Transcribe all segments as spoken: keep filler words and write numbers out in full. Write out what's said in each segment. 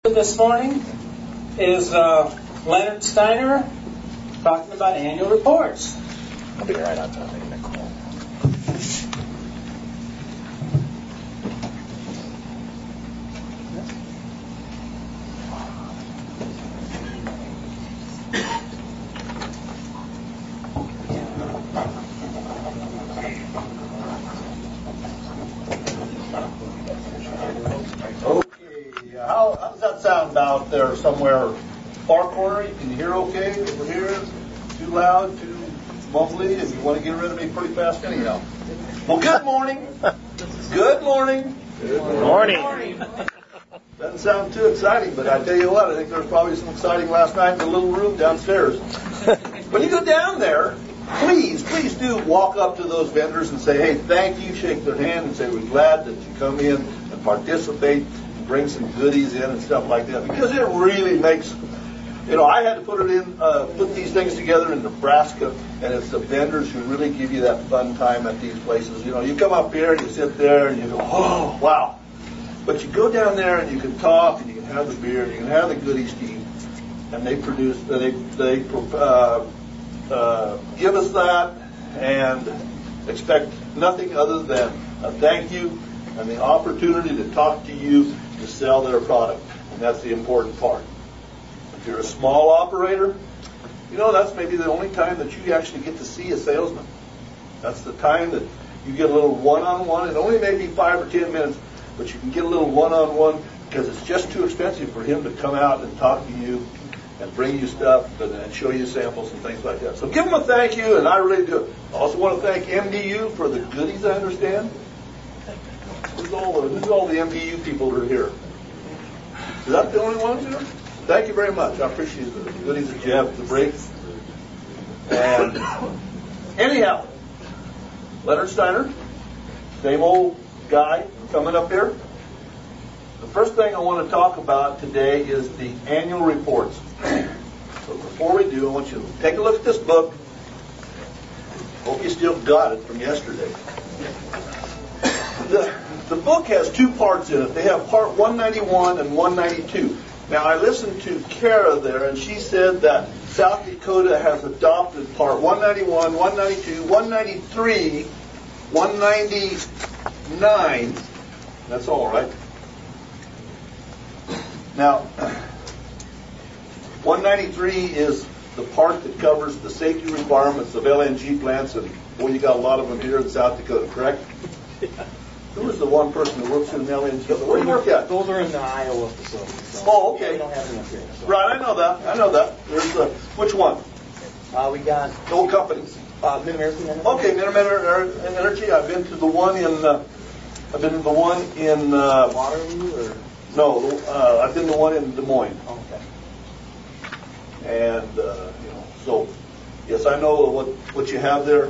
This morning is uh, Leonard Steiner talking about annual reports. I'll be right on time making that call. Okay, how, how does that sound out there somewhere? Far corner, you can hear okay over here? Too loud, too mumbly, and you want to get rid of me pretty fast anyhow. Well, good morning. Good morning. Good morning. Doesn't sound too exciting, but I tell you what, I think there was probably some exciting last night in the little room downstairs. When you go down there, please, please do walk up to those vendors and say, hey, thank you, shake their hand and say, we're glad that you come in and participate and bring some goodies in and stuff like that, because it really makes, you know, I had to put it in, uh, put these things together in Nebraska, and it's the vendors who really give you that fun time at these places. You know, you come up here and you sit there and you go, oh, wow. But you go down there and you can talk and you can have the beer and you can have the goodies to eat, and they produce, they, they, uh, Uh, give us that and expect nothing other than a thank you and the opportunity to talk to you to sell their product. And that's the important part. If you're a small operator, you know, that's maybe the only time that you actually get to see a salesman. That's the time that you get a little one-on-one. It only may be five or ten minutes, but you can get a little one-on-one because it's just too expensive for him to come out and talk to you and bring you stuff and, and show you samples and things like that. So give them a thank you, and I really do. I also want to thank M D U for the goodies, I understand. Who's all the, who's all the M D U people who are here? Is that the only ones here? Thank you very much. I appreciate the goodies that you have to bring. And anyhow, Leonard Steiner, same old guy coming up here. The first thing I want to talk about today is the annual reports. So before we do, I want you to take a look at this book. Hope you still got it from yesterday. The, the book has two parts in it. They have part one ninety-one and one ninety-two. Now, I listened to Kara there, and she said that South Dakota has adopted part one ninety-one, one ninety-two, one ninety-three, one ninety-nine. That's all right. Now, one ninety-three is the part that covers the safety requirements of L N G plants, and boy, you got a lot of them here in South Dakota, correct? Yeah. Who is the one person who works in an L N G? Where do you work at? Those are in the Iowa facility. So oh, okay. We don't have them up here. So. Right, I know that. I know that. There's the, which one? Uh, we got... Old companies. Uh, Mid-American Energy. Okay, Mid-American Energy. I've been to the one in... Uh, I've been to the one in... Uh, Waterloo or... No, uh, I've been to one in Des Moines. Oh, okay. And, uh, you know, so, yes, I know what what you have there.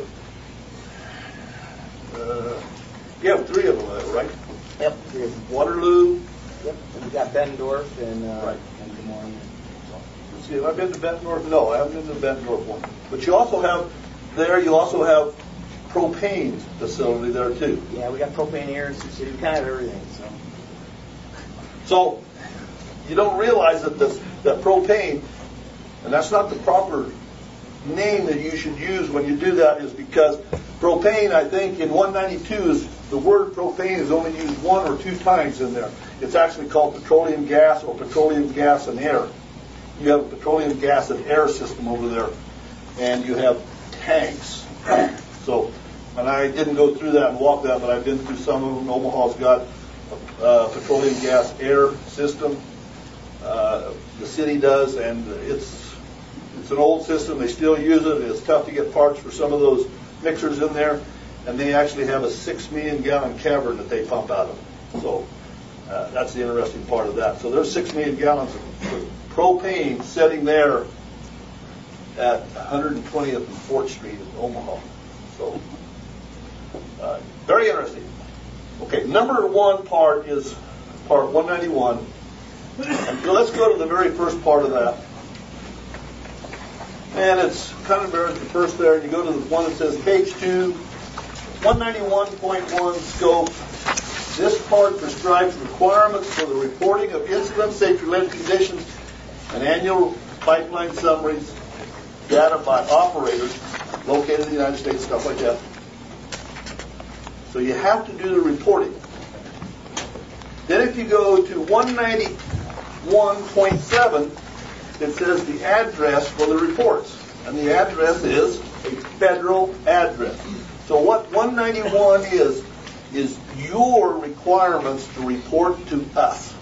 Uh, you have three of them there, right? Yep. Three of them. Waterloo. Yep. And we got Bettendorf and, uh, right. and Des Moines. So. Let's see, have I been to Bettendorf? No, I haven't been to the Bettendorf one. But you also have, there you also have propane facility there, too. Yeah, we got propane here in Sioux City. We kind of have everything, so. So, you don't realize that this, that propane, and that's not the proper name that you should use when you do that, is because propane, I think, in one ninety-two, is the word propane is only used one or two times in there. It's actually called petroleum gas or petroleum gas and air. You have a petroleum gas and air system over there, and you have tanks. So, and I didn't go through that and walk that, but I've been through some of them. Omaha's got Uh, petroleum gas air system. Uh, the city does, and it's it's an old system. They still use it. It's tough to get parts for some of those mixers in there, and they actually have a six million gallon cavern that they pump out of. So uh, that's the interesting part of that. So there's six million gallons of propane sitting there at one twentieth and fourth Street in Omaha. So uh, very interesting. Okay, number one part is part one ninety-one. And so let's go to the very first part of that. And it's kind of the first there, and you go to the one that says page two, one ninety-one point one scope. This part prescribes requirements for the reporting of incident safety-related conditions and annual pipeline summaries, data by operators located in the United States, stuff like that. So you have to do the reporting. Then if you go to one ninety-one point seven, it says the address for the reports. And the address is a federal address. So what one ninety-one is, is your requirements to report to us.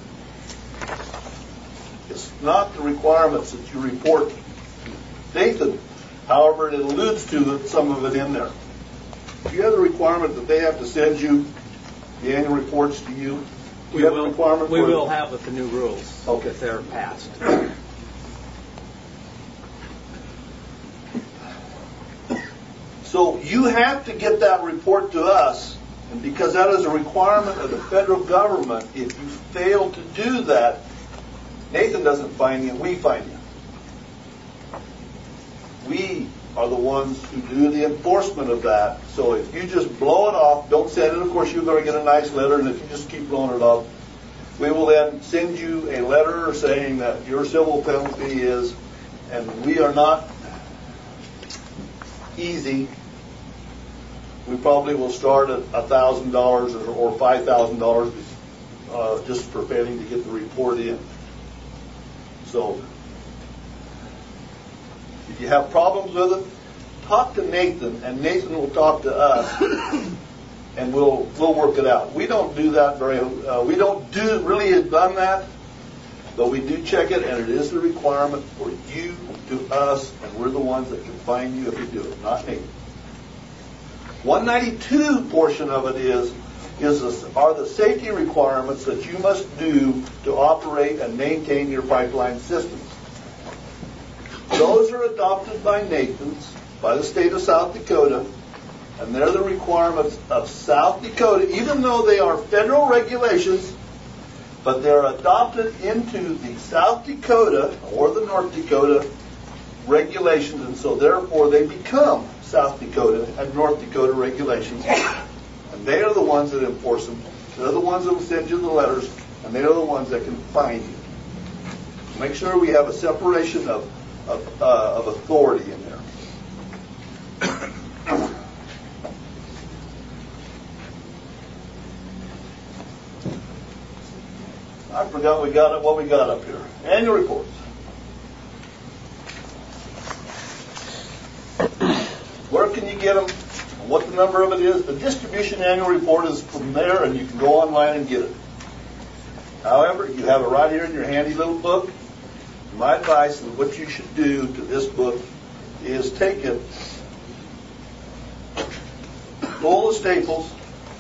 It's not the requirements that you report to Nathan. However, it alludes to it, some of it in there. Do you have the requirement that they have to send you the annual reports to you? Do We you have will, the requirement we for will it? have with the new rules Okay. if they're passed. So you have to get that report to us, and because that is a requirement of the federal government, if you fail to do that, Nathan doesn't find you, we find you. We are the ones who do the enforcement of that. So if you just blow it off, don't send it, of course you're going to get a nice letter, and if you just keep blowing it off, we will then send you a letter saying that your civil penalty is, and we are not easy. We probably will start at a thousand dollars or five thousand dollars uh, just for failing to get the report in. So, if you have problems with it, talk to Nathan, and Nathan will talk to us, and we'll we'll work it out. We don't do that very. Uh, we don't do really have done that, but we do check it, and it is the requirement for you to us, and we're the ones that can find you if you do it, not Nathan. one ninety-two portion of it is is the, are the safety requirements that you must do to operate and maintain your pipeline systems. Those are adopted by Nathan's, by the state of South Dakota, and they're the requirements of South Dakota, even though they are federal regulations, but they're adopted into the South Dakota or the North Dakota regulations, and so therefore they become South Dakota and North Dakota regulations, and they are the ones that enforce them. They're the ones that will send you the letters, and they are the ones that can fine you. Make sure we have a separation of of, uh, of authority in there. I forgot we got it. What we got up here? Annual reports. Where can you get them? What the number of it is? The distribution annual report is from there, and you can go online and get it. However, you have it right here in your handy little book. My advice and what you should do to this book is take it, pull the staples,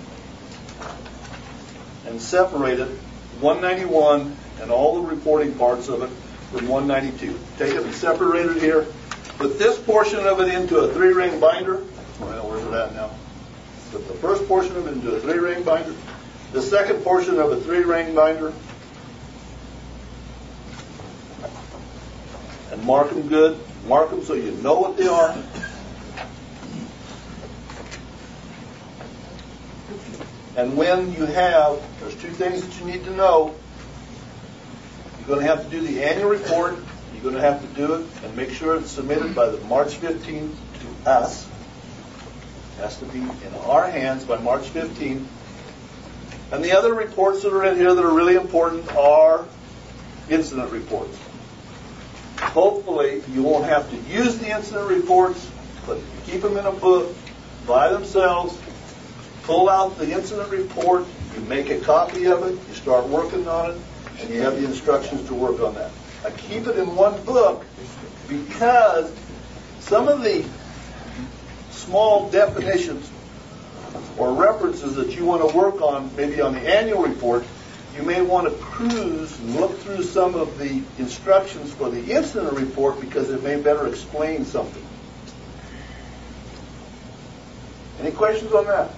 and separate it, one ninety-one and all the reporting parts of it from one ninety-two. Take it and separate it here. Put this portion of it into a three-ring binder. Well, where's it at now? Put the first portion of it into a three-ring binder. The second portion of a three-ring binder. And mark them good. Mark them so you know what they are. And when you have, there's two things that you need to know. You're going to have to do the annual report. You're going to have to do it and make sure it's submitted by the March fifteenth to us. It has to be in our hands by March fifteenth. And the other reports that are in here that are really important are incident reports. Hopefully, you won't have to use the incident reports, but keep them in a book by themselves. Pull out the incident report, you make a copy of it, you start working on it, and you have the instructions to work on that. I keep it in one book because some of the small definitions or references that you want to work on, maybe on the annual report, you may want to cruise and look through some of the instructions for the incident report because it may better explain something. Any questions on that?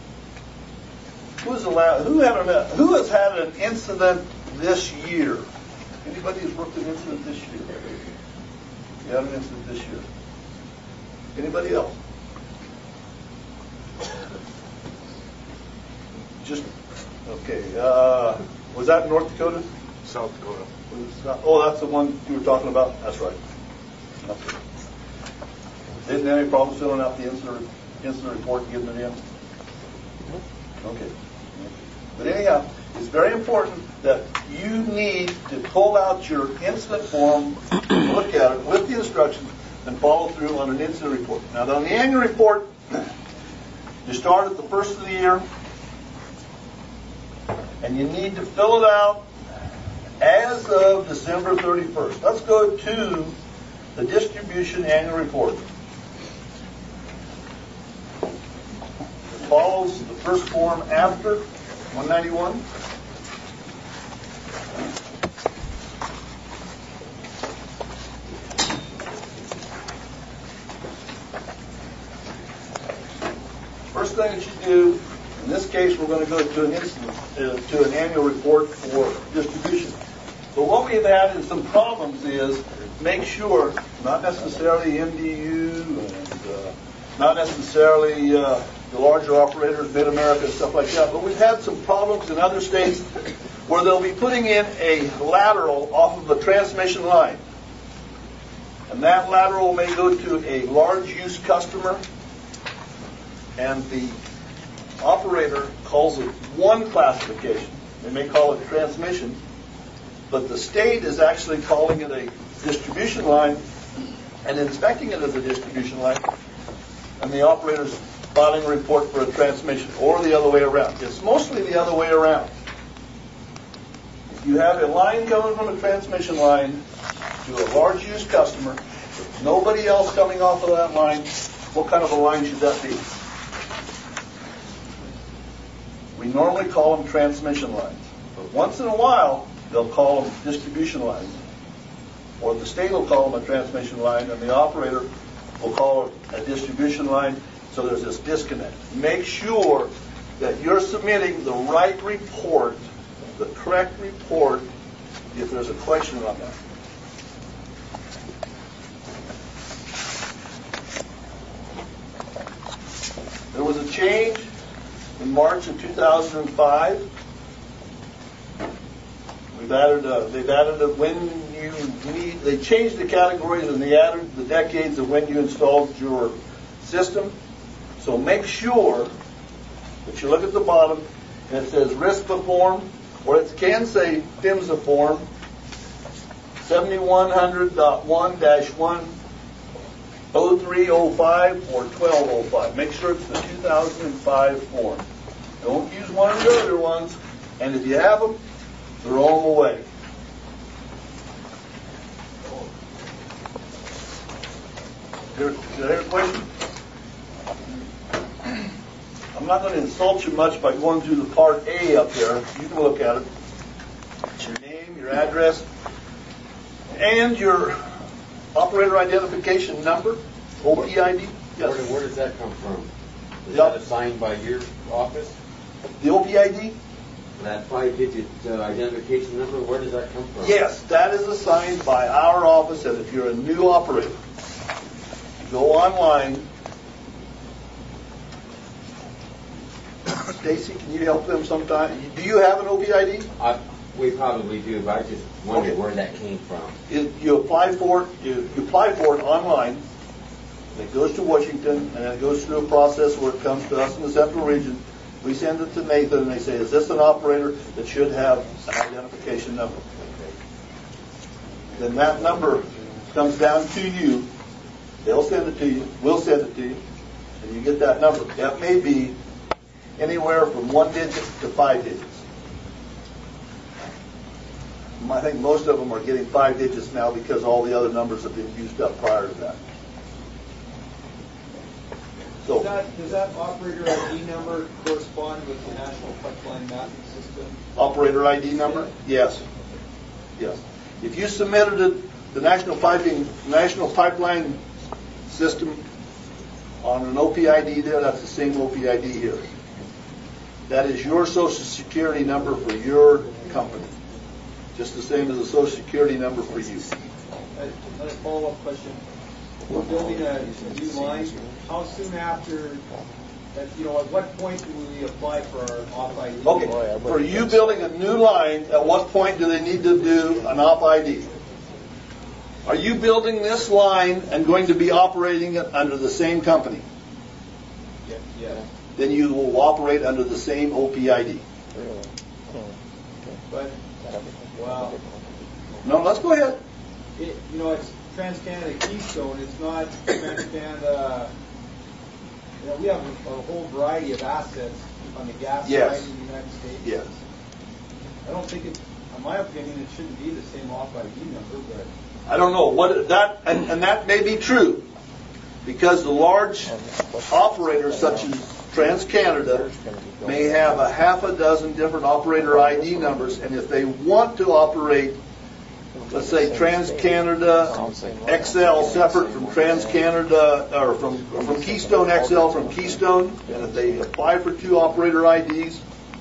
Who's allowed? Who had an, who has had an incident this year? Anybody who's worked an incident this year? You had an incident this year. Anybody else? Just Okay, uh, was that in North Dakota? South Dakota. Oh, that's the one you were talking about? That's right. Okay. Didn't have any problems filling out the incident, incident report and getting it in? Okay. But anyhow, it's very important that you need to pull out your incident form, look at it with the instructions, and follow through on an incident report. Now, on the annual report, you start at the first of the year, and you need to fill it out as of December thirty-first. Let's go to the distribution annual report. It follows the first form after one ninety-one. First thing that you do, in this case, we're going to go to an incident, uh, to an annual report for distribution. But what we've had in some problems is make sure, not necessarily M D U and uh, not necessarily uh, the larger operators, Mid-America and stuff like that, but we've had some problems in other states where they'll be putting in a lateral off of a transmission line. And that lateral may go to a large use customer, and the operator calls it one classification. They may call it transmission, but the state is actually calling it a distribution line and inspecting it as a distribution line, and the operator's filing a report for a transmission, or the other way around. It's mostly the other way around. If you have a line coming from a transmission line to a large use customer, with nobody else coming off of that line, what kind of a line should that be? We normally call them transmission lines, but once in a while, they'll call them distribution lines. Or the state will call them a transmission line, and the operator will call it a distribution line, so there's this disconnect. Make sure that you're submitting the right report, the correct report, if there's a question on that. There was a change in March of two thousand five. We've added a, they've added a when you need, they changed the categories and they added the decades of when you installed your system. So make sure that you look at the bottom and it says RISPA form, or it can say PHMSA form seventy-one hundred point one dash one oh three oh five or twelve oh five. Make sure it's the two thousand five form. Don't use one of the other ones, and if you have them, throw them away. Here, is there a question? I'm not going to insult you much by going through the part A up there. You can look at it. It's your name, your address, and your operator identification number, O P I D. Yes. Where, where does that come from? Is yep. that assigned by your office? The O P I D? That five-digit uh, identification number, where does that come from? Yes, that is assigned by our office, and if you're a new operator, go online. Stacy, can you help them sometime? Do you have an O P I D? I, we probably do, but I just wondered okay. where that came from. It, you apply for it. You, you apply for it online. It goes to Washington, and then it goes through a process where it comes to us in the Central Region. We send it to Nathan, and they say, "Is this an operator that should have an identification number?" Then that number comes down to you. They'll send it to you. We'll send it to you, and you get that number. That may be anywhere from one digit to five digits. I think most of them are getting five digits now because all the other numbers have been used up prior to that. So, does that, does that operator I D number correspond with the National Pipeline Mapping System? Operator I D number? Yes. Yes. If you submitted it, the National Piping National Pipeline System on an O P I D there, that's the same O P I D here. That is your Social Security number for your company. Just the same as a Social Security number for you. Another follow-up question. We're building a new line. How soon after That's, you know, at what point do we apply for our off I D? Okay, Boy, I for wouldn't you think so. building a new line, at what point do they need to do an op I D? Are you building this line and going to be operating it under the same company? Yeah, yeah. Then you will operate under the same O P I D. Really? Hmm. But, wow. No, let's go ahead. It, you know, it's TransCanada Keystone. It's not TransCanada. You know, we have a, a whole variety of assets on the gas Yes. side in the United States. Yes. I don't think it, in my opinion, it shouldn't be the same off I D number, but I don't know what that, and, and that may be true, because the large operators such as TransCanada may have a half a dozen different operator I D numbers, and if they want to operate, let's say TransCanada X L separate from TransCanada or from from Keystone X L from Keystone, and if they apply for two operator I Ds,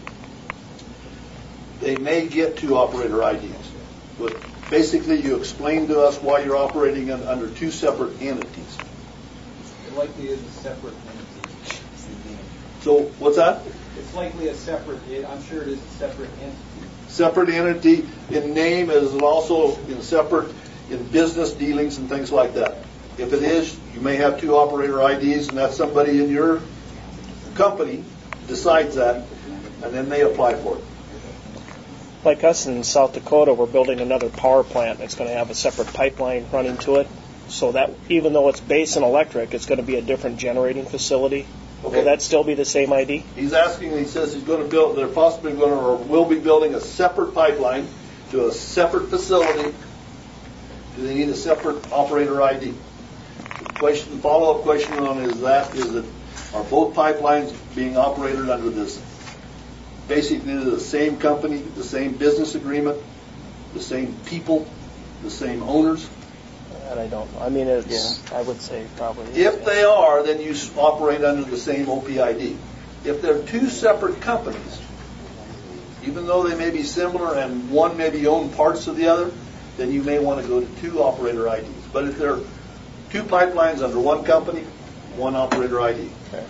they may get two operator I Ds. But basically, you explain to us why you're operating un- under two separate entities. it likely is a separate entity. So what's that? It's likely a separate, I'm sure it is a separate entity. Separate entity in name as also in separate in business dealings and things like that. If it is, you may have two operator I Ds, and that's somebody in your company decides that, and then they apply for it. Like us in South Dakota, we're building another power plant that's going to have a separate pipeline running to it. So that even though it's base and electric, it's going to be a different generating facility. Okay. Will that still be the same I D? He's asking, he says he's going to build, they're possibly going to, or will be building a separate pipeline to a separate facility. Do they need a separate operator I D? The question, follow-up question on is that, is that, are both pipelines being operated under this, basically the same company, the same business agreement, the same people, the same owners? And I don't know. I mean, it's, I would say probably. If they are, then you s- operate under the same O P I D. If they're two separate companies, even though they may be similar and one may be owned parts of the other, then you may want to go to two operator I Ds. But if they're two pipelines under one company, one operator I D. Okay.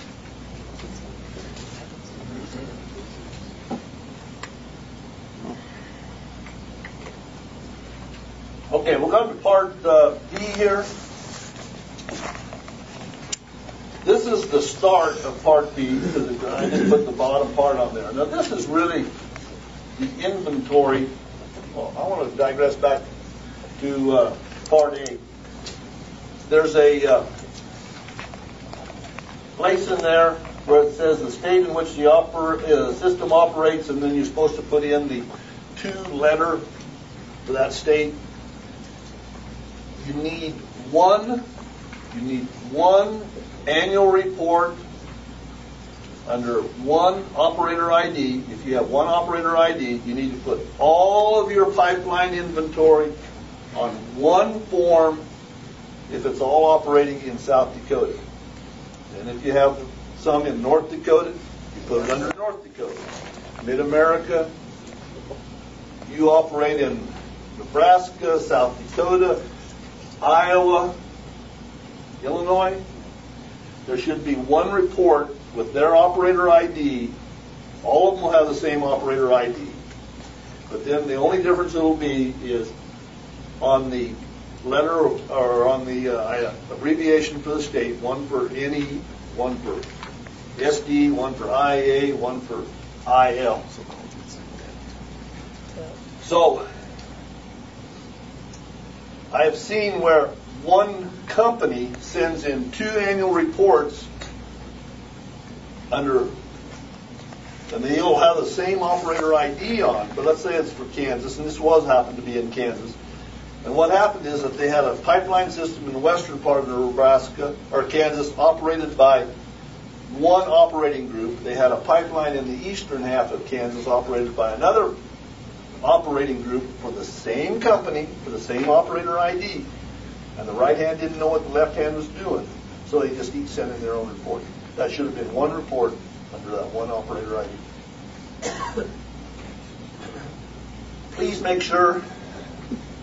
Okay, we'll come to part uh, B here. This is the start of part B, because I didn't put the bottom part on there. Now, this is really the inventory. Well, I want to digress back to uh, part A. There's a uh, place in there where it says the state in which the oper- uh, system operates, and then you're supposed to put in the two-letter for that state. You need one. You need one annual report under one operator I D. If you have one operator I D, you need to put all of your pipeline inventory on one form if it's all operating in South Dakota. And if you have some in North Dakota, you put it under North Dakota. Mid-America, you operate in Nebraska, South Dakota, Iowa, Illinois. There should be one report with their operator I D. All of them will have the same operator I D. But then the only difference it will be is on the letter or on the uh, abbreviation for the state, one for N E, one for S D, one for I A, one for I L. So I have seen where one company sends in two annual reports under, and they'll have the same operator I D on, but let's say it's for Kansas, and this was happened to be in Kansas. And what happened is that they had a pipeline system in the western part of Nebraska, or Kansas, operated by one operating group. They had a pipeline in the eastern half of Kansas operated by another operating group for the same company, for the same operator I D. And the right hand didn't know what the left hand was doing, so they just each sent in their own report. That should have been one report under that one operator I D. Please make sure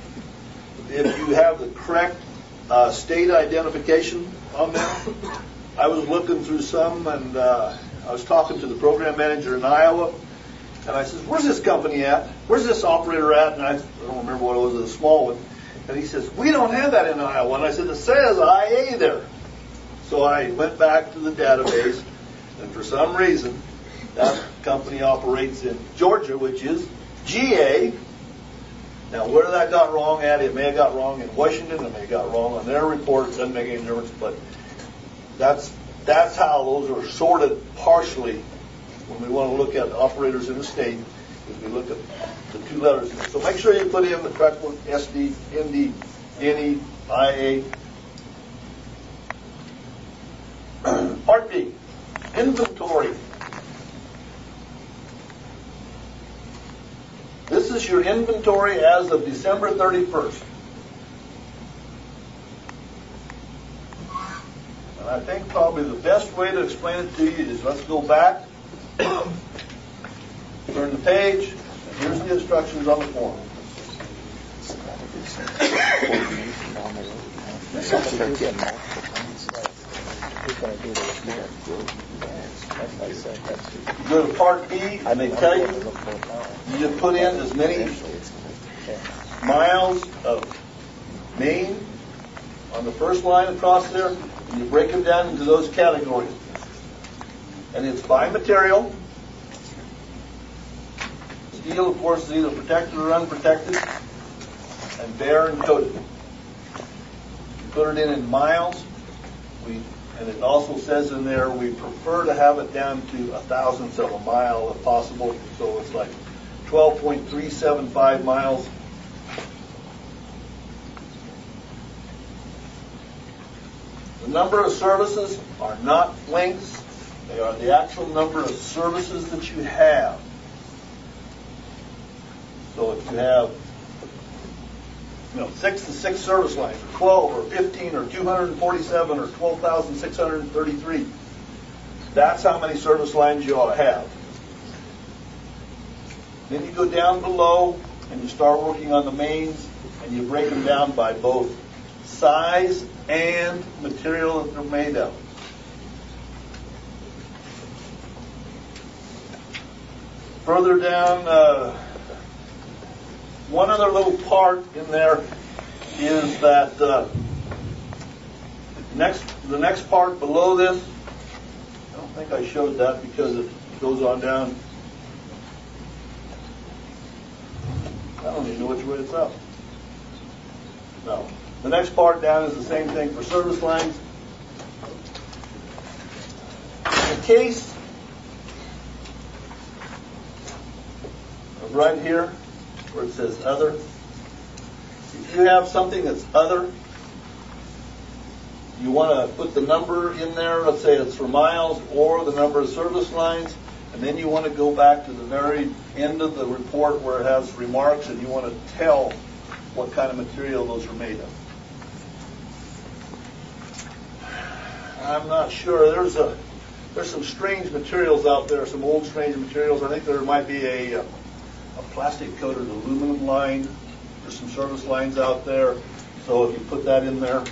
if you have the correct uh, state identification on there, I was looking through some, and uh, I was talking to the program manager in Iowa, and I says, where's this company at? Where's this operator at? And I, I don't remember what it was, it was a small one. And he says, we don't have that in Iowa. And I said, it says I A there. So I went back to the database, and for some reason, that company operates in Georgia, which is G A. Now, where that got wrong at, it may have got wrong in Washington, it may have got wrong on their report, it doesn't make any difference, but that's that's how those are sorted partially when we want to look at operators in the state, is we look at the two letters. So make sure you put in the correct one, S D, N D, N E, I A. Part B, inventory. This is your inventory as of December thirty-first. And I think probably the best way to explain it to you is let's go back, turn the page, and here's the instructions on the form. You go to Part B, and they tell you you just put in as many miles of main on the first line across there, and you break them down into those categories. And it's by material. Steel, of course, is either protected or unprotected, and bare and coated. You put it in in miles. We And it also says in there we prefer to have it down to a thousandth of a mile if possible. So it's like twelve point three seven five miles. The number of services are not lengths. They are the actual number of services that you have. So if you have You know, six to six service lines, or twelve, or fifteen, or two hundred forty-seven, or twelve thousand six hundred thirty-three. That's how many service lines you ought to have. Then you go down below and you start working on the mains, and you break them down by both size and material that they're made of. Further down, uh, one other little part in there is that uh, next the next part below this, I don't think I showed that because it goes on down. I don't even know which way it's up. No. The next part down is the same thing for service lines. In the case of right here, where it says other, if you have something that's other, you want to put the number in there, let's say it's for miles, or the number of service lines, and then you want to go back to the very end of the report where it has remarks, and you want to tell what kind of material those are made of. I'm not sure. There's a there's some strange materials out there, some old strange materials. I think there might be a, a plastic coated aluminum line. There's some service lines out there. So if you put that in there,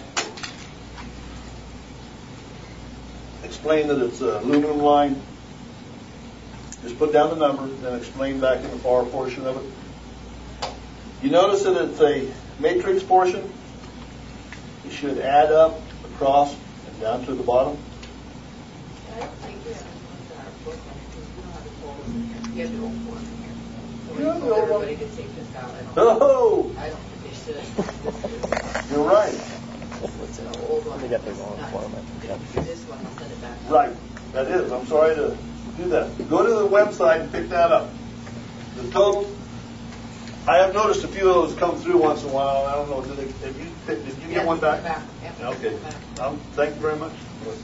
explain that it's an aluminum line. Just put down the number, then explain back in the far portion of it. You notice that it's a matrix portion. You should add up across and down to the bottom. I don't think we have our book because we don't have the total. You have the old form here. So we Yeah, the told old one. everybody could take this out. I don't, Oh, I don't think they should. you're right. It's an old one. They got the wrong Not- format. Yep. This one, I'll send it back. Right. That is. I'm sorry to do that. Go to the website and pick that up. The total. I have noticed a few of those come through once in a while. I don't know. Did, they, did you did you get Yeah, one back? back. Yeah, Okay. back. Um, thank you very much.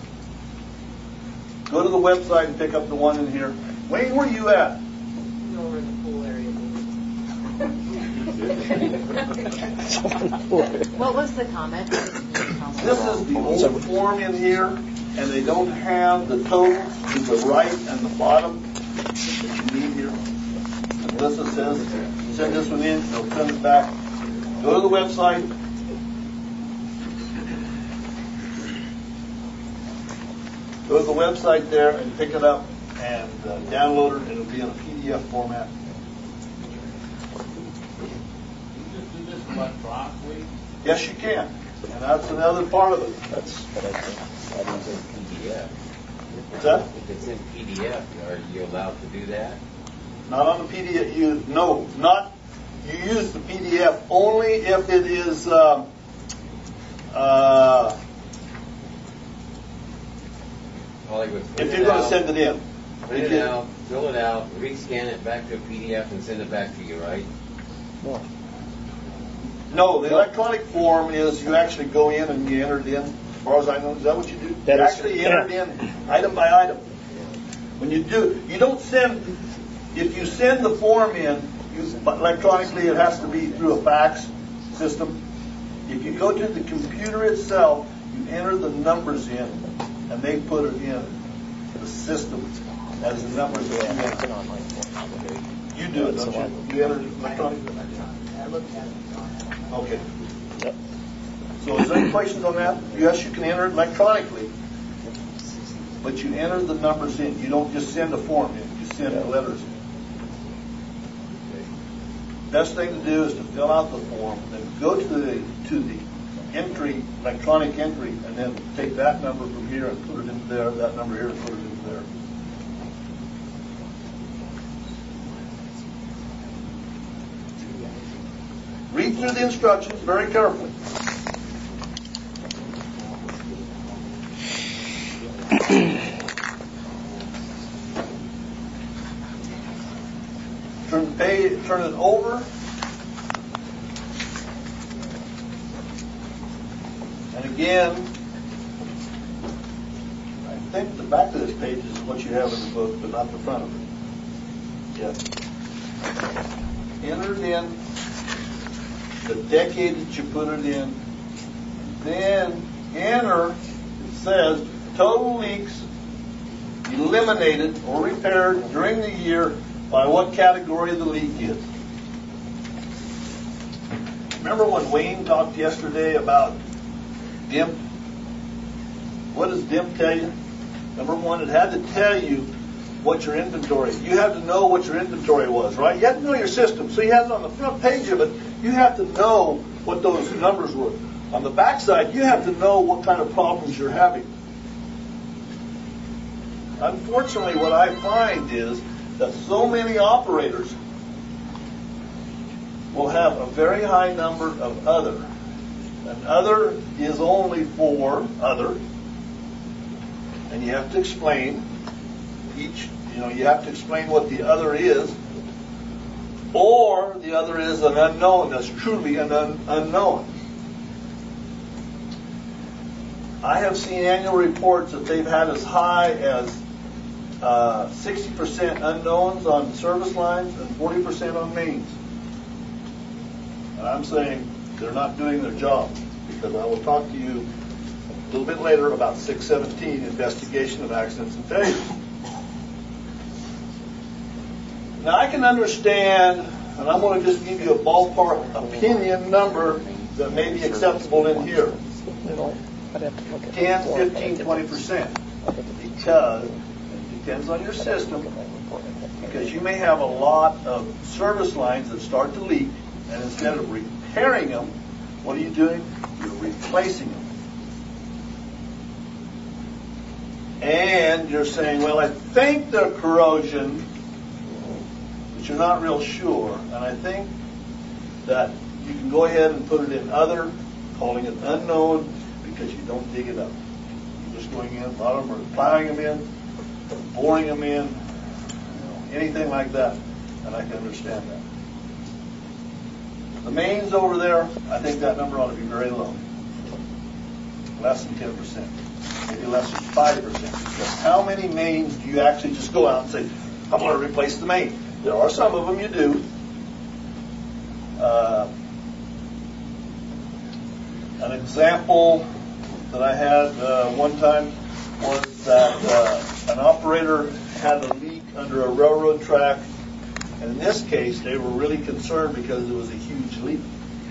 Go to the website and pick up the one in here. Wayne, where are you at? Go over in the pool area. What was the comment? This is the old form in here, and they don't have the totals to the right and the bottom that you need here. And Melissa says, send this one in, they'll send it back. Go to the website. Go to the website there and pick it up and uh, download it. It'll be in a P D F format. You just do this electronically? Yes, you can. And that's another part of it. That's what I think. That is in P D F. What's that? If it's in P D F, are you allowed to do that? Not on the P D F. You no, not. You use the P D F only if it is. Um, uh, Well, I would if print you're it going to out, send it in. print If it you- out, fill it out, rescan it back to a P D F, and send it back to you, right? No. No, the electronic form is you actually go in and you enter it in. As far as I know, is that what you do? That you is- actually enter it in item by item. When you do, you don't send. If you send the form in you, electronically, it has to be through a fax system. If you go to the computer itself, you enter the numbers in, and they put it in the system as the numbers that you Yeah, it's an enter. online form. You do it, That's don't the you? one. You enter it electronically. I looked at it. Okay. Yep. So is there any questions on that? Yes, you can enter it electronically, but you enter the numbers in. You don't just send a form in. You send the letters in. Best thing to do is to fill out the form, then go to the to the entry, electronic entry, and then take that number from here and put it into there, that number here and put it into there. Read through the instructions very carefully. Turn the page, turn it over. And again, I think the back of this page is what you have in the book, but not the front of it. Yeah. Enter it in the decade that you put it in. Then enter, it says, total leaks eliminated or repaired during the year by what category the leak is. Remember when Wayne talked yesterday about D I M P? What does D I M P tell you? Number one, it had to tell you what your inventory. You had to know what your inventory was, right? You had to know your system. So you had it on the front page of it. You have to know what those numbers were. On the back side, you have to know what kind of problems you're having. Unfortunately, what I find is that so many operators will have a very high number of other. And other is only for other. And you have to explain each, you know, you have to explain what the other is. Or the other is an unknown that's truly an un- unknown. I have seen annual reports that they've had as high as uh, sixty percent unknowns on service lines and forty percent on mains. And I'm saying they're not doing their job, because I will talk to you a little bit later about six seventeen, investigation of accidents and failures. Now I can understand, and I'm going to just give you a ballpark opinion number that may be acceptable in here. You know, I'd have to look at ten, the form. fifteen, twenty percent. Because it depends on your system. Because you may have a lot of service lines that start to leak, and instead of repairing them, what are you doing? You're replacing them. And you're saying, well, I think they're corrosion, but you're not real sure. And I think that you can go ahead and put it in other, calling it unknown, because you don't dig it up. You're just going in, a lot of them are plowing them in, boring them in, you know, anything like that. And I can understand that. The mains over there, I think that number ought to be very low. Less than ten percent. Maybe less than five percent. Because how many mains do you actually just go out and say, I'm going to replace the main? There are some of them you do. Uh, an example that I had uh, one time was that uh, an operator had a leak under a railroad track. And in this case, they were really concerned because it was a huge leak.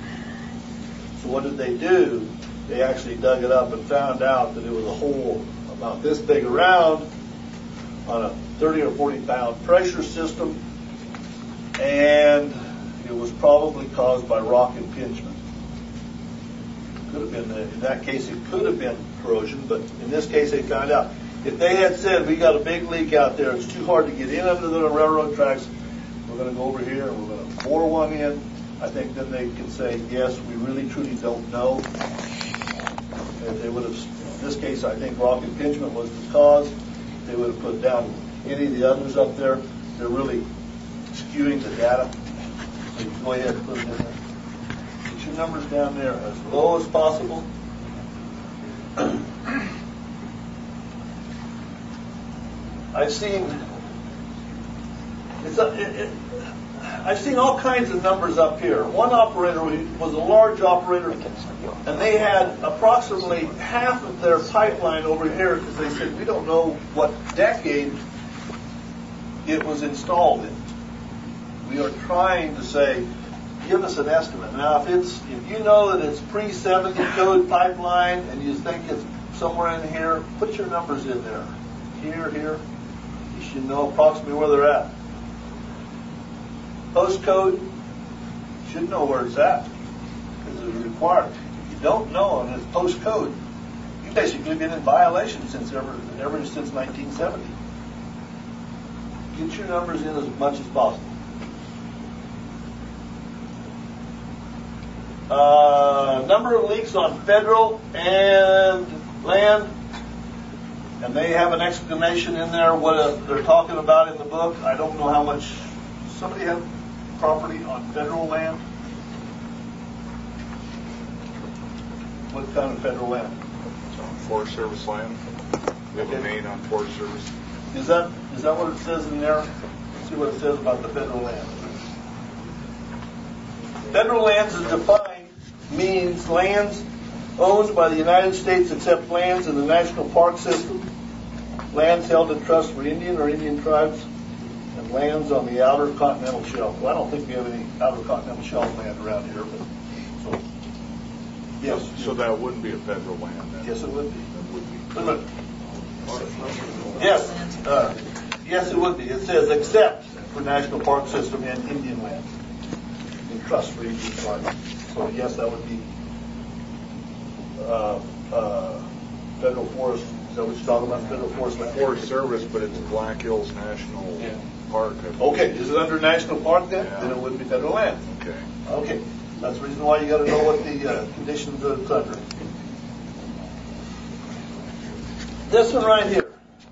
So what did they do? They actually dug it up and found out that it was a hole about this big around on a thirty or forty pound pressure system, and it was probably caused by rock impingement. Could have been, in that case, it could have been corrosion, but in this case, they found out. If they had said, we got a big leak out there, it's too hard to get in under the railroad tracks, we're going to go over here and we're going to bore one in, I think then they can say, yes, we really truly don't know. If they would have, in this case, I think rock impingement was the cause. They would have put down any of the others up there. They're really skewing the data. So you can go ahead and put it in there. Get your numbers down there as low as possible. I've seen it's a, it, it, I've seen all kinds of numbers up here. One operator was a large operator, and they had approximately half of their pipeline over here because they said we don't know what decade it was installed in. We are trying to say, give us an estimate. Now, if it's if you know that it's pre seventy code pipeline and you think it's somewhere in here, put your numbers in there. Here, here. You should know approximately where they're at. Postcode, you should know where it's at because it's required. If you don't know and it's postcode, you've basically been in violation since ever, ever since nineteen seventy. Get your numbers in as much as possible. Uh, number of leaks on federal and land, and they have an explanation in there what uh, they're talking about in the book. I don't know how much. Somebody have property on federal land? What kind of federal land? It's on Forest Service land. We have Okay. a main on Forest Service. Is that is that what it says in there? Let's see what it says about the federal land. Federal lands is defined means lands owned by the United States except lands in the National Park System, lands held in trust for Indian or Indian tribes, and lands on the outer continental shelf. Well, I don't think we have any outer continental shelf land around here, but so yes. So that wouldn't be a federal land then? Yes, it would be. That would be. Wait a minute. Yes, uh, yes, it would be. It says except for National Park System and Indian lands in trust for Indian tribes. So yes, that would be uh, uh, federal forest. Is that what you're talking about? Federal forest land. Forest Service, but it's Black Hills National Yeah. Park. I believe. Okay, is it under national park then? Yeah. Then it wouldn't be federal land. Okay. Okay, that's the reason why you got to know what the uh, conditions of it's under. This one right here.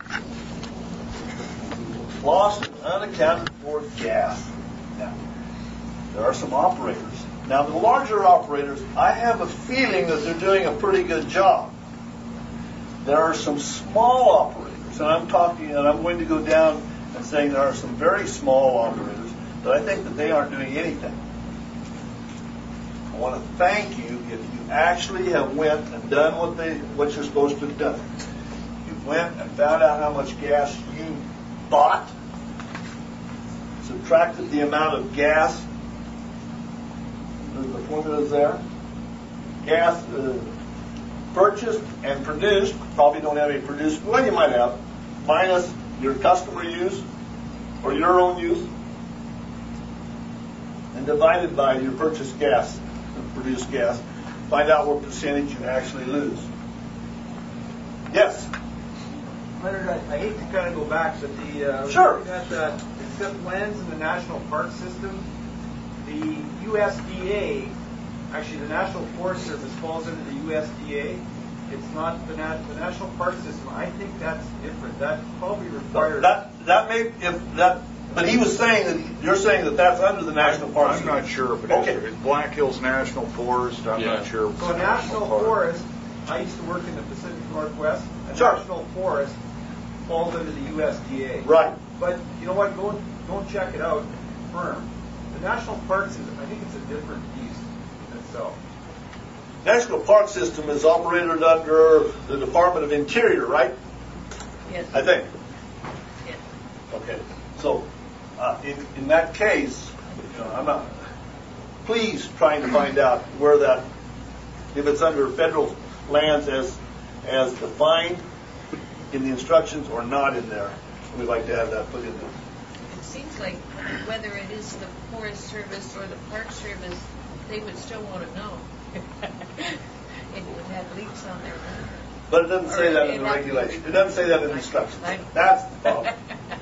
Lost and unaccounted for gas. Now, there are some operators. Now, the larger operators, I have a feeling that they're doing a pretty good job. There are some small operators, and I'm talking, and I'm going to go down and saying there are some very small operators that I think that they aren't doing anything. I want to thank you if you actually have went and done what they what you're supposed to have done. You went and found out how much gas you bought, subtracted the amount of gas. The formula is there. Gas uh, purchased and produced. Probably don't have any produced. Well, you might have. Minus your customer use or your own use, and divided by your purchased gas, produced gas. Find out what percentage you actually lose. Yes. Leonard, I, I hate to kind of go back, but the uh, Sure. looking at the except lands in the National Park System, the U S D A, actually the National Forest Service falls under the U S D A. It's not the, nat- the National Park System. I think that's different. That probably requires. That that may if that. But he was saying that you're saying that that's under the National Park. I'm not sure if it is. Okay. It's Black Hills National Forest. I'm Yeah. not sure. So a national forest, I used to work in the Pacific Northwest. A Sure. national forest falls under the U S D A. Right. But you know what? Go and, go and check it out. Confirm. The National Park System, I think it's a different beast in itself. National Park System is operated under the Department of Interior, right? Yes. I think. Yes. Okay. So, uh, in, in that case, you know, I'm not. Please trying to find out where that, if it's under federal lands as as defined, in the instructions or not in there. We'd like to have that put in there. It seems like whether it is the Forest Service or the Park Service, they would still want to know if it had leaks on their land. But it doesn't say Or that it'd in the have to be regulation. It doesn't say that in the instructions. I- That's the problem.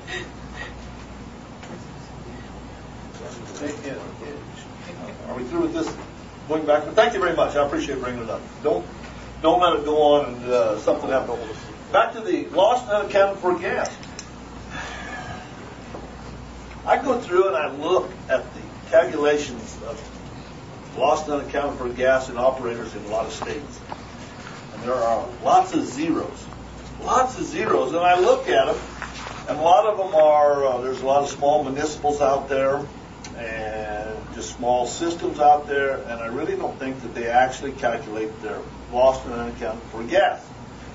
Are we through with this? Going back, but thank you very much. I appreciate bringing it up. Don't don't let it go on and uh, something happen. Back to the lost and unaccounted for gas. I go through and I look at the calculations of lost and unaccounted for gas and operators in a lot of states, and there are lots of zeros, lots of zeros. And I look at them, and a lot of them are. Uh, there's a lot of small municipals out there, and just small systems out there, and I really don't think that they actually calculate their lost and unaccounted for gas.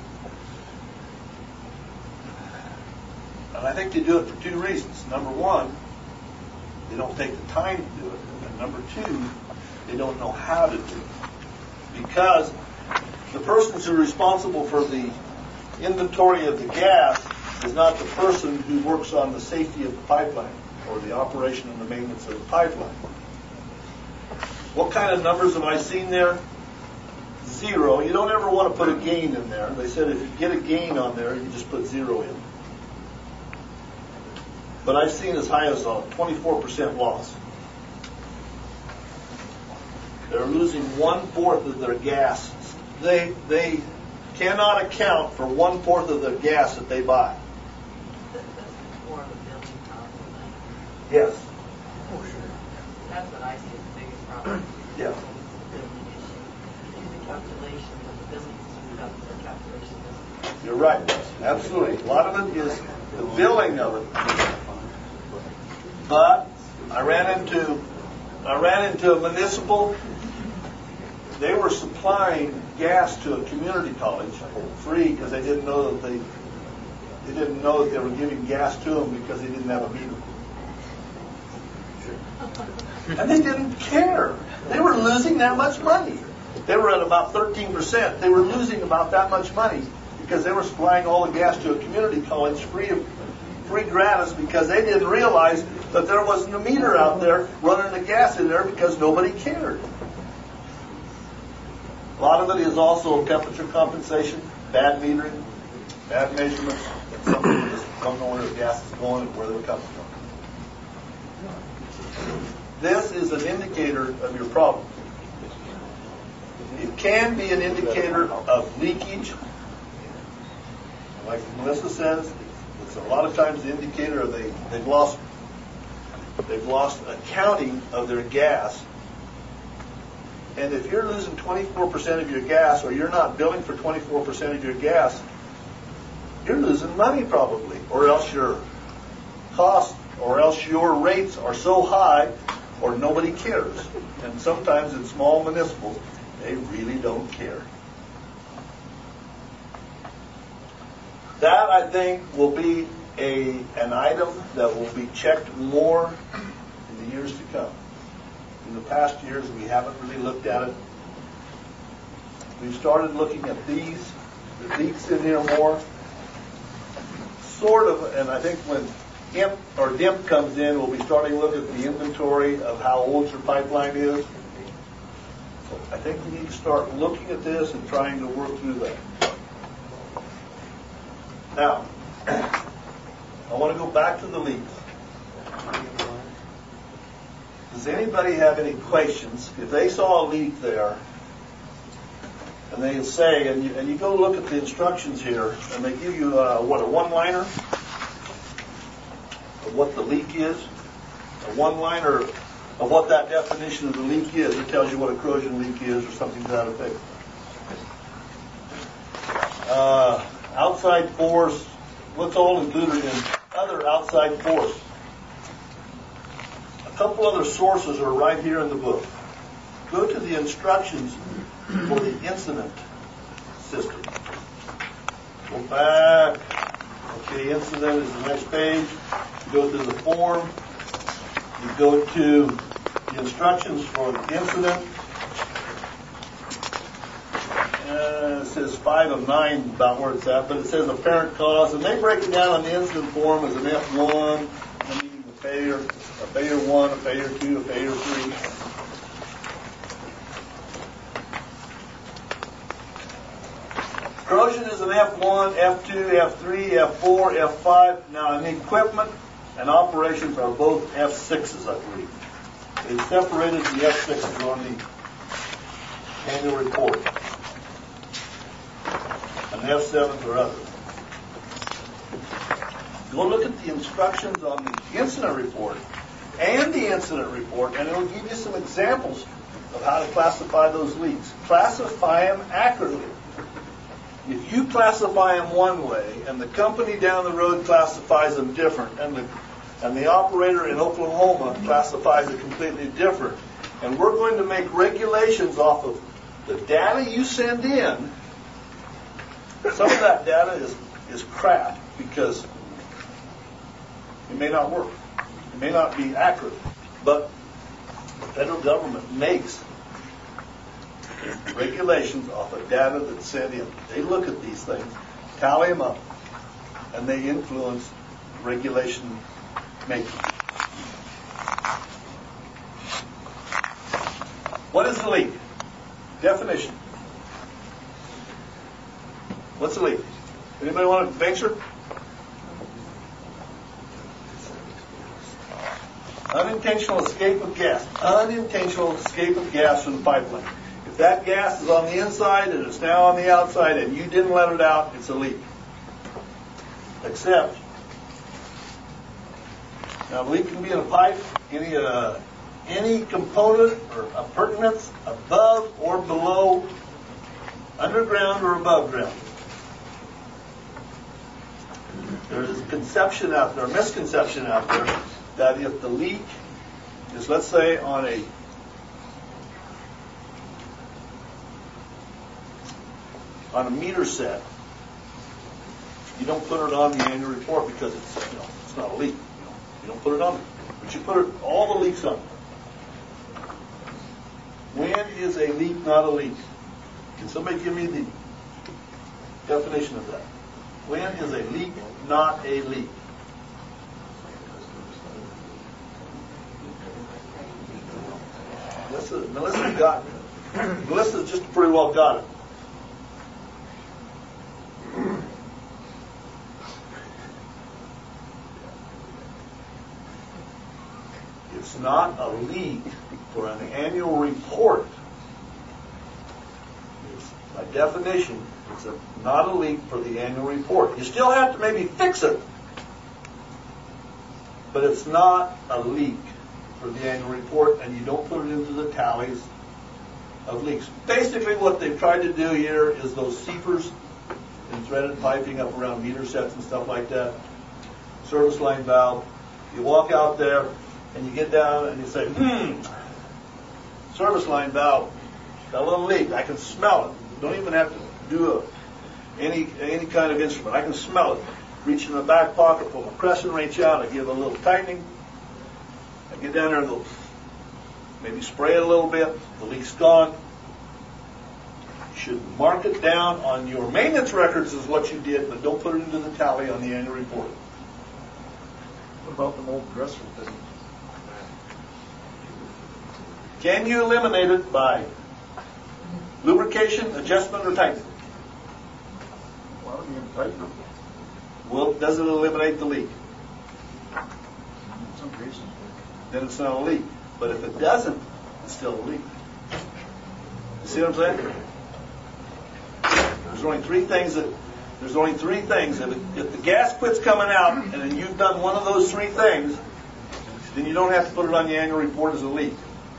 And I think they do it for two reasons. Number one, they don't take the time to do it. And number two, they don't know how to do it. Because the persons who are responsible for the inventory of the gas is not the person who works on the safety of the pipeline or the operation and the maintenance of the pipeline. What kind of numbers have I seen there? Zero. You don't ever want to put a gain in there. They said if you get a gain on there, you just put zero in. But I've seen as high as a twenty-four percent loss. They're losing one-fourth of their gas. They they cannot account for one-fourth of their gas that they buy. That's more of a building problem. Yes. That's what I see as the biggest problem. Yeah. It's a building issue. Do the calculations of the buildings screwed up their calculations. You're right. Absolutely. A lot of it is the billing of it. But I ran into I ran into a municipal. They were supplying gas to a community college free because they didn't know that they they didn't know that they were giving gas to them because they didn't have a meter. And they didn't care. They were losing that much money. They were at about thirteen percent. They were losing about that much money because they were supplying all the gas to a community college free of free gratis because they didn't realize that there wasn't a meter out there running the gas in there because nobody cared. A lot of it is also temperature compensation, bad metering, bad measurements, and some people just don't know where the gas is going and where they're coming from. This is an indicator of your problem. It can be an indicator of leakage. Like Melissa says, it's a lot of times the indicator of they, they've lost they've lost accounting of their gas. And if you're losing twenty-four percent of your gas, or you're not billing for twenty-four percent of your gas, you're losing money probably, or else your cost, or else your rates are so high, or nobody cares. And sometimes in small municipals, they really don't care. That, I think, will be a an item that will be checked more in the years to come. In the past years, we haven't really looked at it. We've started looking at these, the leaks in here more. Sort of, and I think when I M P or D I M P comes in, we'll be starting to look at the inventory of how old your pipeline is. So I think we need to start looking at this and trying to work through that. Now, I want to go back to the leaks. Does anybody have any questions? If they saw a leak there, and they say, and you, and you go look at the instructions here, and they give you, uh, what, a one-liner of what the leak is? A one-liner of what that definition of the leak is. It tells you what a corrosion leak is or something to that effect. Uh, outside force, what's all included in other outside force? A couple other sources are right here in the book. Go to the instructions for the incident system. Go back. Okay, incident is the next page. You go to the form. You go to the instructions for the incident. Uh, uh, it says five of nine about where it's at, but it says apparent cause, and they break it down on the incident form as an F one, meaning a failure, a failure one, a failure two, a failure three. Corrosion is an F one, F two, F three, F four, F five. Now, in equipment and operations are both F sixes, I believe. They separated the F sixes on the annual report. And the F sevens are others. Go look at the instructions on the incident report and the incident report, and it'll give you some examples of how to classify those leaks. Classify them accurately. If you classify them one way, and the company down the road classifies them different, and the and the operator in Oklahoma classifies it completely different, and we're going to make regulations off of the data you send in, some of that data is, is crap because it may not work. It may not be accurate. But the federal government makes regulations off of data that's sent in. They look at these things, tally them up, and they influence regulation making. What is a leak? Definition. What's a leak? Anybody want to venture? Unintentional escape of gas. Unintentional escape of gas from the pipeline. If that gas is on the inside and it's now on the outside and you didn't let it out, it's a leak. Except, now a leak can be in a pipe, any uh, any component or appurtenance above or below, underground or above ground. There's a conception out there, a misconception out there, that if the leak is, let's say, on a on a meter set, you don't put it on the annual report because it's, you know, it's not a leak. You know, you don't put it on there, but you put it, all the leaks on it. When is a leak not a leak? Can somebody give me the definition of that? When is a leak not a leak? Melissa, Melissa got it. Melissa just pretty well got it. It's not a leak for an annual report. It's, by definition, it's a, not a leak for the annual report. You still have to maybe fix it, but it's not a leak for the annual report, and you don't put it into the tallies of leaks. Basically, what they've tried to do here is those seepers and threaded piping up around meter sets and stuff like that, service line valve. You walk out there and you get down and you say, hmm, service line valve, got a little leak. I can smell it. Don't even have to do a, any any kind of instrument. I can smell it. Reach in the back pocket, pull my crescent wrench out, I give it a little tightening. I get down there and go, maybe spray it a little bit. The leak's gone. You should mark it down on your maintenance records as what you did, but don't put it into the tally on the annual report. What about the mold dresser thing? Can you eliminate it by lubrication, adjustment, or tightening? Why don't you tighten them? Well, does it eliminate the leak? In some cases. Then it's not a leak. But if it doesn't, it's still a leak. You see what I'm saying? There's only three things that there's only three things. If, it, if the gas quits coming out and then you've done one of those three things, then you don't have to put it on the annual report as a leak.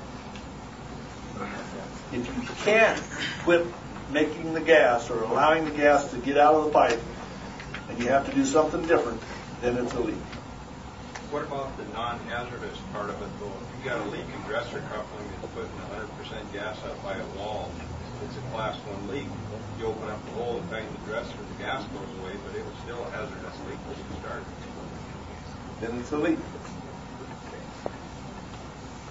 If you can't quit making the gas or allowing the gas to get out of the pipe and you have to do something different, then it's a leak. What about the non-hazardous part of it, though? If you got a leak in dresser coupling that's putting one hundred percent gas up by a wall, it's a class one leak. You open up the hole and tighten the dresser, the gas goes away, but it was still a hazardous leak when you start. Then it's a leak.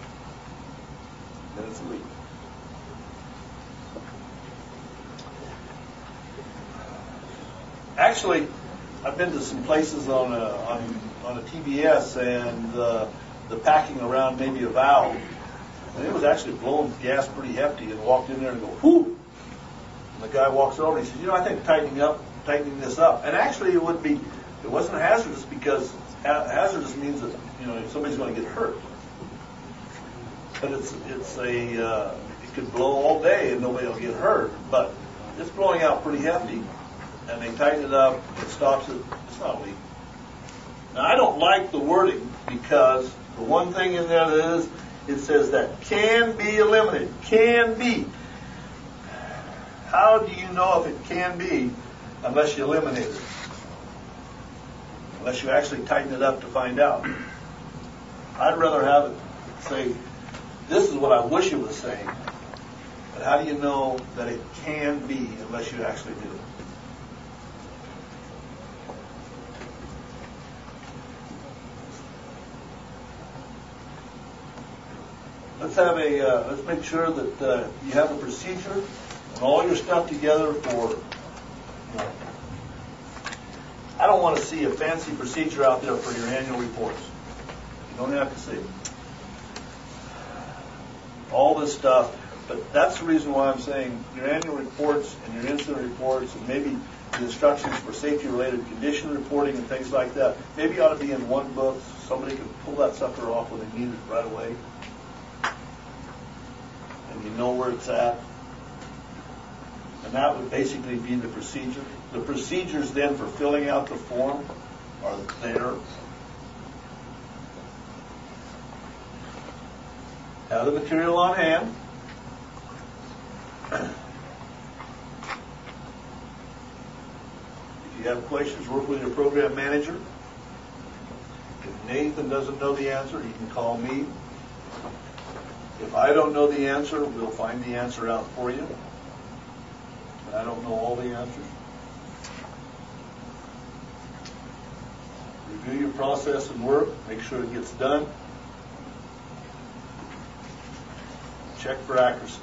Then it's a leak. Actually, I've been to some places on a, on, on a T B S and uh, the packing around maybe a valve, and it was actually blowing gas pretty hefty, and walked in there and go, whoo! And the guy walks over and he says, you know, I think tightening up, tightening this up. And actually it would be, it wasn't hazardous because ha- hazardous means that, you know, somebody's going to get hurt. But it's, it's a, uh, it could blow all day and nobody will get hurt. But it's blowing out pretty hefty. And they tighten it up, it stops it, it's not a leak. Now I don't like the wording because the one thing in there that is, it says that can be eliminated, can be. How do you know if it can be unless you eliminate it? Unless you actually tighten it up to find out. I'd rather have it say, this is what I wish it was saying, but how do you know that it can be unless you actually do it? Let's have a, uh, let's make sure that uh, you have a procedure and all your stuff together for, you know, I don't want to see a fancy procedure out there for your annual reports. You don't have to see it. All this stuff, but that's the reason why I'm saying your annual reports and your incident reports and maybe the instructions for safety-related condition reporting and things like that, maybe ought to be in one book. Somebody can pull that sucker off when they need it right away. And you know where it's at. And that would basically be the procedure. The procedures then for filling out the form are there. Have the material on hand. If you have questions, work with your program manager. If Nathan doesn't know the answer, he can call me. If I don't know the answer, we'll find the answer out for you. And I don't know all the answers. Review your process and work. Make sure it gets done. Check for accuracy.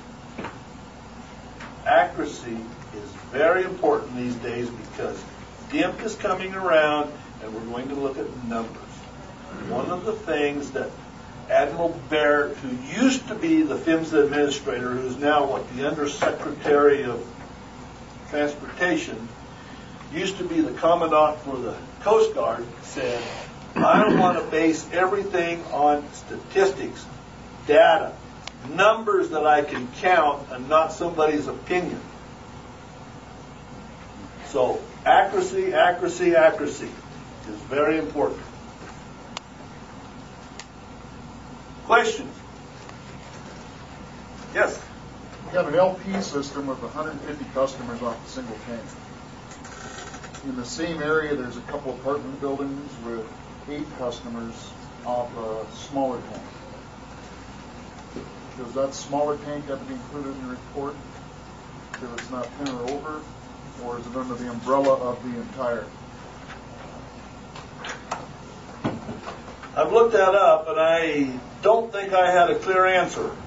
Accuracy is very important these days because D I M P is coming around and we're going to look at numbers. One of the things that Admiral Barrett, who used to be the PHMSA administrator, who's now what, the Undersecretary of Transportation, used to be the Commandant for the Coast Guard, said, I want to base everything on statistics, data, numbers that I can count and not somebody's opinion. So accuracy, accuracy, accuracy is very important. Questions? Yes? We have an L P system with one hundred fifty customers off a single tank. In the same area, there's a couple apartment buildings with eight customers off a smaller tank. Does that smaller tank have to be included in the report if it's not ten or over, or is it under the umbrella of the entire? I've looked that up, and I don't think I had a clear answer.